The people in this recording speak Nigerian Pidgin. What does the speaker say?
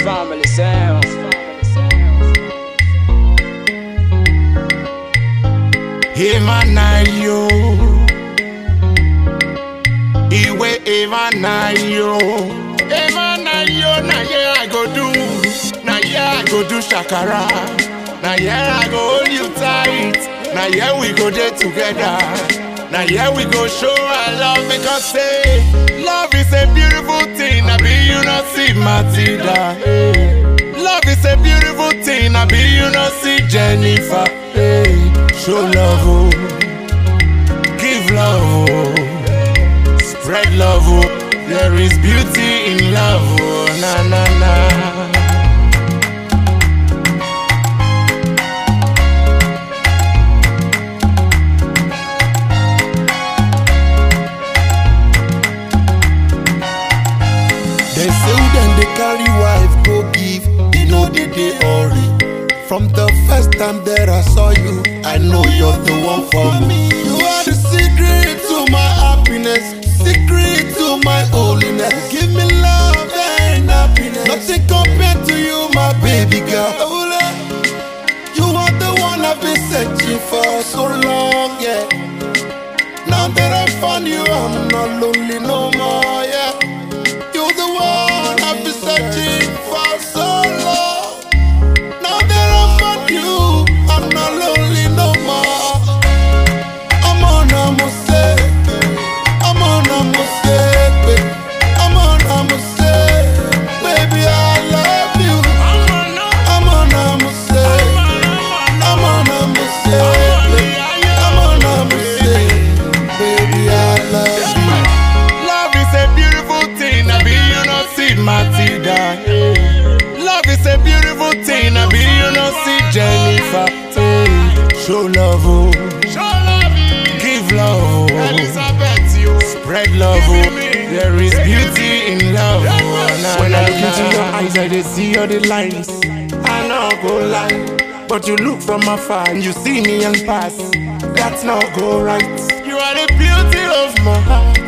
family sound. Emanayo, Iwe Emanayo, Emanayo. Na yeah I go do, na yeah I go do shakara, na yeah I go hold you tight, na yeah we go there together, na yeah we go show our love because say love is a beautiful thing. I be you not see Matilda. Love is a beautiful thing. I be you not see Jennifer. Show love, oh. Give love, oh. Spread love, oh. There is beauty in love, oh. Na na na. They say then they carry wife go give, they know they hurry. From the first time that I saw you, I know you're the one for me. You are the secret to my happiness, secret to my holiness. Give me love and happiness, nothing compared to you, my baby girl. You are the one I've been searching for so long, yeah. Now that I found you, I'm not lonely no more, yeah. You're the one I've been searching for so long. Now that I found you, I'm not lonely no more. I'm on a mistake. I'm on a mistake. I'm on a mistake. Baby, I love you. I'm on a mistake. I'm on a mistake. I'm on a mistake. Baby, I love you. Love is a beautiful thing. I be you not see Matilda. Love is a beautiful thing. I be you not see Jennifer. Show love, oh. Give love, oh. Spread love, oh. There is beauty in love, oh. When I look into your eyes, I just see all the lines. I know go lie, but you look from afar and you see me and pass. That's not go right. You are the beauty of my heart.